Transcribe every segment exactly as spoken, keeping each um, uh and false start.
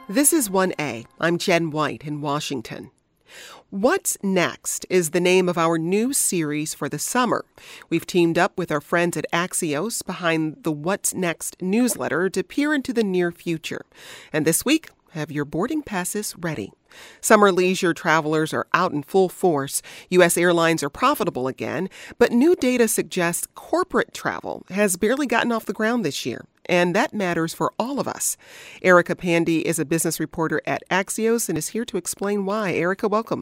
This is one A. I'm Jen White in Washington. What's Next is the name of our new series for the summer. We've teamed up with our friends at Axios behind the What's Next newsletter to peer into the near future. And this week, have your boarding passes ready. Summer leisure travelers are out in full force. U S airlines are profitable again, but new data suggests corporate travel has barely gotten off the ground this year. And that matters for all of us. Erica Pandey is a business reporter at Axios and is here to explain why. Erica, welcome.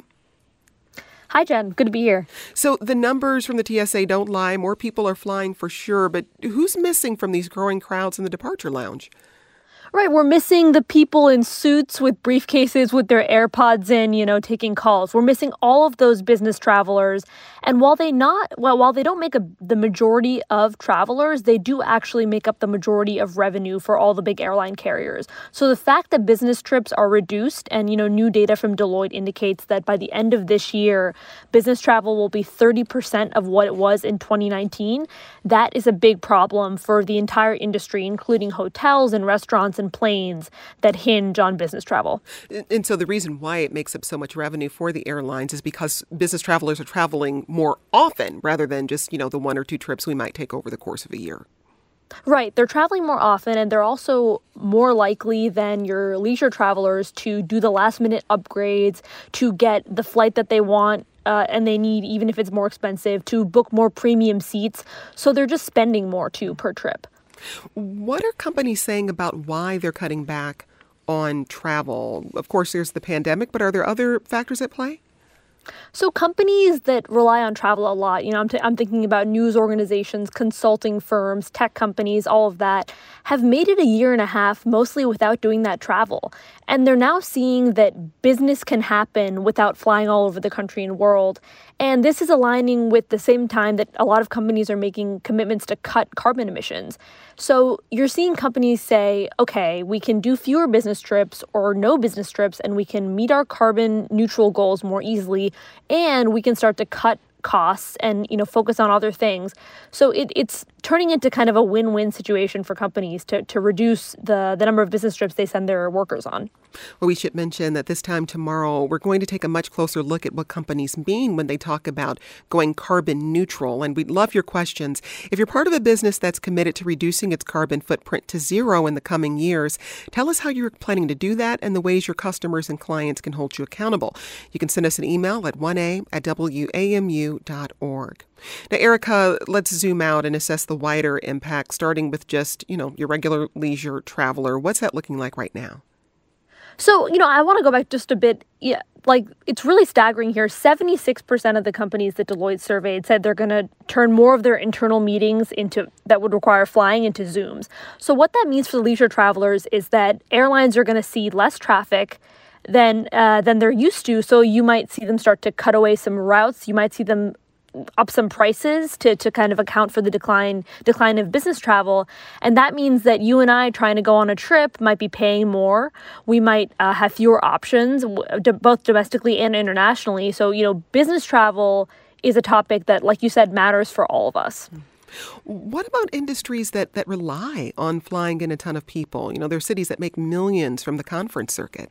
Hi, Jen. Good to be here. So the numbers from the T S A don't lie. More people are flying for sure. But who's missing from these growing crowds in the departure lounge? Right. We're missing the people in suits with briefcases with their AirPods in, you know, taking calls. We're missing all of those business travelers. And while they not well, while they don't make a, the majority of travelers, they do actually make up the majority of revenue for all the big airline carriers. So the fact that business trips are reduced and, you know, new data from Deloitte indicates that by the end of this year, business travel will be thirty percent of what it was in twenty nineteen. That is a big problem for the entire industry, including hotels and restaurants and planes that hinge on business travel. And so the reason why it makes up so much revenue for the airlines is because business travelers are traveling more often rather than just, you know, the one or two trips we might take over the course of a year. Right. They're traveling more often, and they're also more likely than your leisure travelers to do the last minute upgrades, to get the flight that they want uh, and they need, even if it's more expensive, to book more premium seats. So they're just spending more, too, per trip. What are companies saying about why they're cutting back on travel? Of course, there's the pandemic, but are there other factors at play? So companies that rely on travel a lot, you know, I'm, t- I'm thinking about news organizations, consulting firms, tech companies, all of that, have made it a year and a half mostly without doing that travel. And they're now seeing that business can happen without flying all over the country and world. And this is aligning with the same time that a lot of companies are making commitments to cut carbon emissions. So you're seeing companies say, okay, we can do fewer business trips or no business trips, and we can meet our carbon neutral goals more easily, and we can start to cut costs and, you know, focus on other things. So it, it's turning into kind of a win-win situation for companies to, to reduce the, the number of business trips they send their workers on. Well, we should mention that this time tomorrow, we're going to take a much closer look at what companies mean when they talk about going carbon neutral. And we'd love your questions. If you're part of a business that's committed to reducing its carbon footprint to zero in the coming years, tell us how you're planning to do that and the ways your customers and clients can hold you accountable. You can send us an email at one a at w a m u dot org. Now, Erica, let's zoom out and assess the wider impact, starting with just, you know, your regular leisure traveler. What's that looking like right now? So, you know, I want to go back just a bit. Yeah, like, it's really staggering here. seventy-six percent of the companies that Deloitte surveyed said they're going to turn more of their internal meetings into that would require flying into Zooms. So what that means for the leisure travelers is that airlines are going to see less traffic than uh, than they're used to. So you might see them start to cut away some routes. You might see them up some prices to, to kind of account for the decline decline of business travel. And that means that you and I trying to go on a trip might be paying more. We might uh, have fewer options, both domestically and internationally. So, you know, business travel is a topic that, like you said, matters for all of us. What about industries that, that rely on flying in a ton of people? You know, there are cities that make millions from the conference circuit.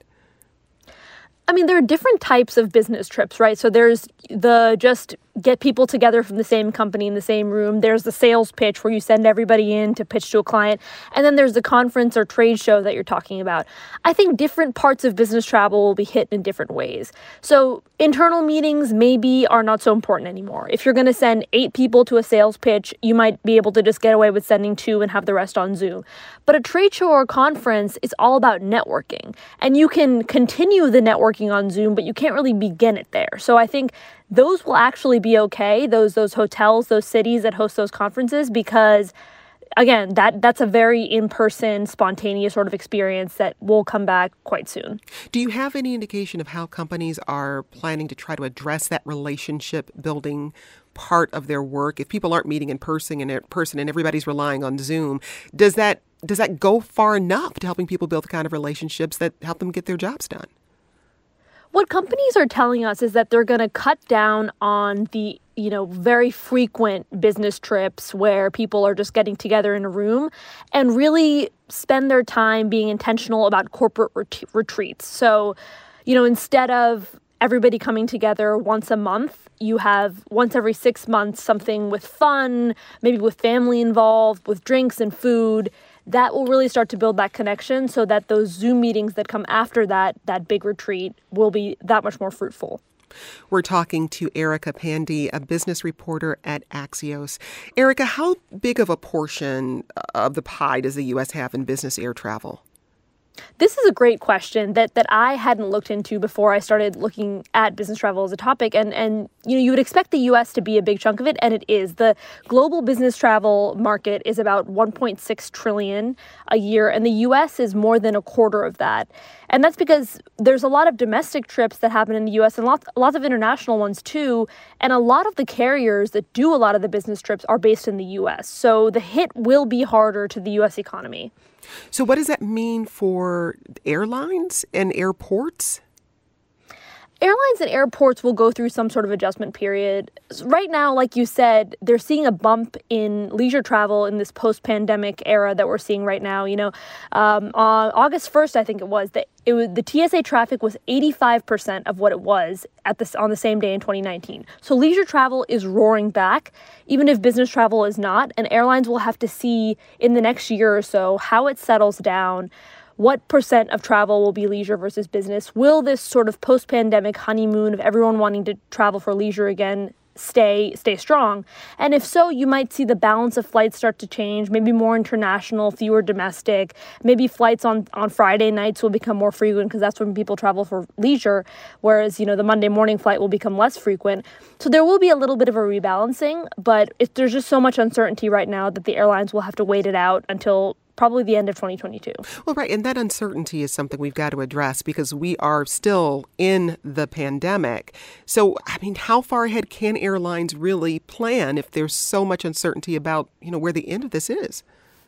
I mean, there are different types of business trips, right? So there's the just get people together from the same company in the same room. There's the sales pitch where you send everybody in to pitch to a client. And then there's the conference or trade show that you're talking about. I think different parts of business travel will be hit in different ways. So internal meetings maybe are not so important anymore. If you're going to send eight people to a sales pitch, you might be able to just get away with sending two and have the rest on Zoom. But a trade show or a conference is all about networking. And you can continue the networking on Zoom, but you can't really begin it there. So I think those will actually be okay, those those hotels, those cities that host those conferences, because, again, that that's a very in-person, spontaneous sort of experience that will come back quite soon. Do you have any indication of how companies are planning to try to address that relationship building part of their work? If people aren't meeting in person and in person and everybody's relying on Zoom, does that does that go far enough to helping people build the kind of relationships that help them get their jobs done? What companies are telling us is that they're going to cut down on the, you know, very frequent business trips where people are just getting together in a room and really spend their time being intentional about corporate ret- retreats. So, you know, instead of everybody coming together once a month, you have once every six months something with fun, maybe with family involved, with drinks and food. That will really start to build that connection so that those Zoom meetings that come after that, that big retreat, will be that much more fruitful. We're talking to Erica Pandey, a business reporter at Axios. Erica, how big of a portion of the pie does the U S have in business air travel? This is a great question that that I hadn't looked into before I started looking at business travel as a topic. And, and you know, you would expect the U S to be a big chunk of it, and it is. The global business travel market is about one point six trillion dollars a year, and the U S is more than a quarter of that. And that's because there's a lot of domestic trips that happen in the U S and lots, lots of international ones too. And a lot of the carriers that do a lot of the business trips are based in the U S. So the hit will be harder to the U S economy. So what does that mean for airlines and airports? Airlines and airports will go through some sort of adjustment period. Right now, like you said, they're seeing a bump in leisure travel in this post-pandemic era that we're seeing right now. You know, um, on August first, I think it was, that it was the T S A traffic was eighty-five percent of what it was at this on the same day in twenty nineteen. So leisure travel is roaring back, even if business travel is not. And airlines will have to see in the next year or so how it settles down. What percent of travel will be leisure versus business? Will this sort of post-pandemic honeymoon of everyone wanting to travel for leisure again stay stay strong? And if so, you might see the balance of flights start to change, maybe more international, fewer domestic. Maybe flights on, on Friday nights will become more frequent because that's when people travel for leisure, whereas, you know, the Monday morning flight will become less frequent. So there will be a little bit of a rebalancing, but it, there's just so much uncertainty right now that the airlines will have to wait it out until probably the end of twenty twenty-two. Well, right. And that uncertainty is something we've got to address because we are still in the pandemic. So, I mean, how far ahead can airlines really plan if there's so much uncertainty about, you know, where the end of this is?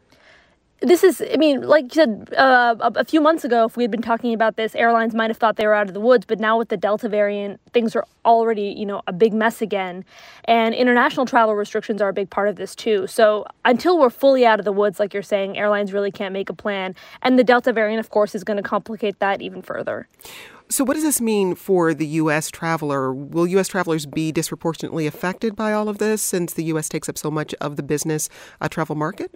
This is, I mean, like you said, uh, a, a few months ago, if we had been talking about this, airlines might have thought they were out of the woods. But now with the Delta variant, things are already, you know, a big mess again. And international travel restrictions are a big part of this, too. So until we're fully out of the woods, like you're saying, airlines really can't make a plan. And the Delta variant, of course, is going to complicate that even further. So what does this mean for the U S traveler? Will U S travelers be disproportionately affected by all of this since the U S takes up so much of the business uh, travel market?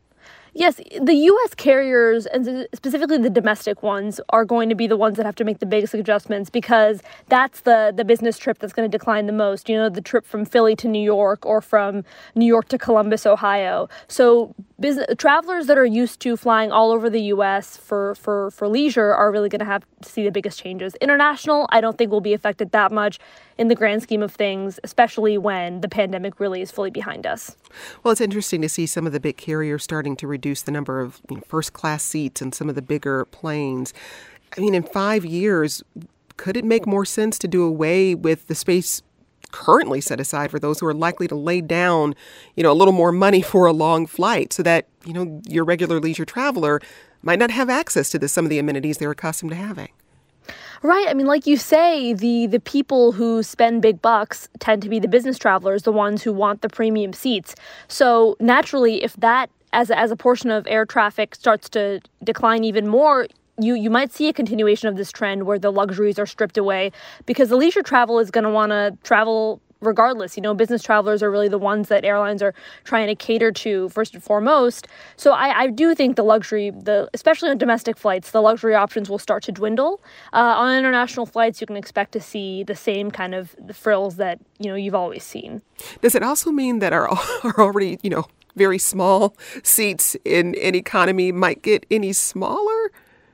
Yes, the U S carriers, and specifically the domestic ones, are going to be the ones that have to make the biggest adjustments because that's the, the business trip that's going to decline the most. You know, the trip from Philly to New York or from New York to Columbus, Ohio. So business, travelers that are used to flying all over the U S for, for, for leisure are really going to have to see the biggest changes. International, I don't think will be affected that much in the grand scheme of things, especially when the pandemic really is fully behind us. Well, it's interesting to see some of the big carriers starting to reduce the number of, you know, first-class seats in some of the bigger planes. I mean, in five years, could it make more sense to do away with the space currently set aside for those who are likely to lay down, you know, a little more money for a long flight so that, you know, your regular leisure traveler might not have access to the, some of the amenities they're accustomed to having? Right. I mean, like you say, the, the people who spend big bucks tend to be the business travelers, the ones who want the premium seats. So naturally, if that as a, as a portion of air traffic starts to decline even more, you, you might see a continuation of this trend where the luxuries are stripped away because the leisure travel is going to want to travel regardless. You know, business travelers are really the ones that airlines are trying to cater to first and foremost. So I, I do think the luxury, the especially on domestic flights, the luxury options will start to dwindle. Uh, on international flights, you can expect to see the same kind of frills that, you know, you've always seen. Does it also mean that our, our already, you know, very small seats in an economy might get any smaller?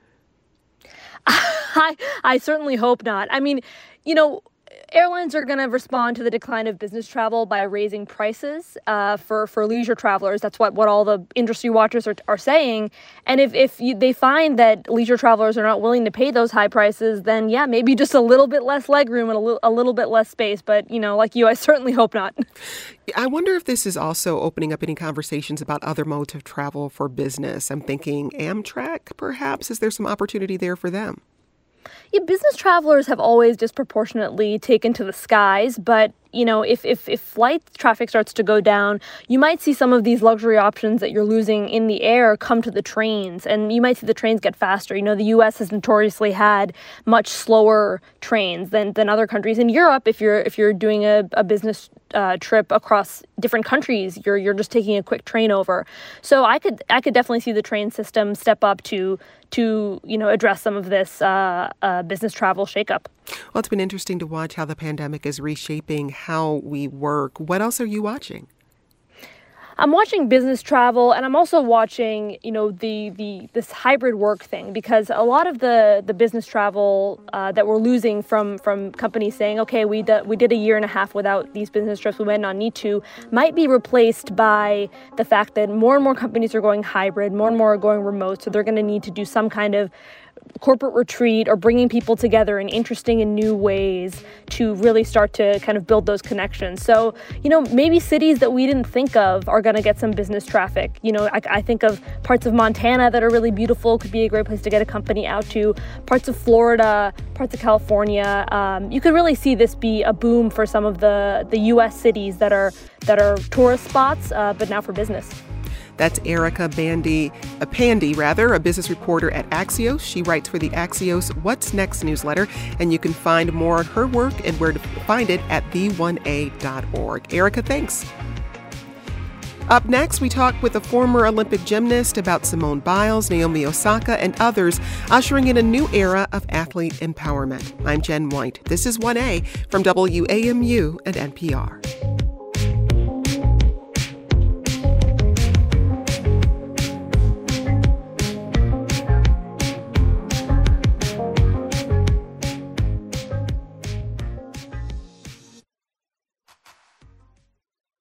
I, I certainly hope not. I mean, you know, airlines are going to respond to the decline of business travel by raising prices uh, for, for leisure travelers. That's what, what all the industry watchers are, are saying. And if, if you, they find that leisure travelers are not willing to pay those high prices, then yeah, maybe just a little bit less legroom and a little, a little bit less space. But, you know, like you, I certainly hope not. I wonder if this is also opening up any conversations about other modes of travel for business. I'm thinking Amtrak, perhaps. Is there some opportunity there for them? Yeah, business travelers have always disproportionately taken to the skies, but you know, if, if, if flight traffic starts to go down, you might see some of these luxury options that you're losing in the air come to the trains, and you might see the trains get faster. You know, the U S has notoriously had much slower trains than, than other countries. In Europe, if you're if you're doing a, a business uh, trip across different countries, you're you're just taking a quick train over. So I could I could definitely see the train system step up to to you know address some of this uh, uh, business travel shakeup. Well, it's been interesting to watch how the pandemic is reshaping how we work. What else are you watching? I'm watching business travel, and I'm also watching, you know, the the this hybrid work thing, because a lot of the the business travel uh, that we're losing from from companies saying, okay, we d- we did a year and a half without these business trips, we might not need to, might be replaced by the fact that more and more companies are going hybrid, more and more are going remote, so they're going to need to do some kind of corporate retreat or bringing people together in interesting and new ways to really start to kind of build those connections. So, you know, maybe cities that we didn't think of are going to get some business traffic. You know, I, I think of parts of Montana that are really beautiful, could be a great place to get a company out to, parts of Florida, parts of California. Um, you could really see this be a boom for some of the, the U S cities that are that are tourist spots, uh, but now for business. That's Erica Bandy, a Pandy rather, a business reporter at Axios. She writes for the Axios What's Next newsletter, and you can find more on her work and where to find it at v one a dot org. Erica, thanks. Up next, we talk with a former Olympic gymnast about Simone Biles, Naomi Osaka, and others ushering in a new era of athlete empowerment. I'm Jen White. This is one A from W A M U and N P R.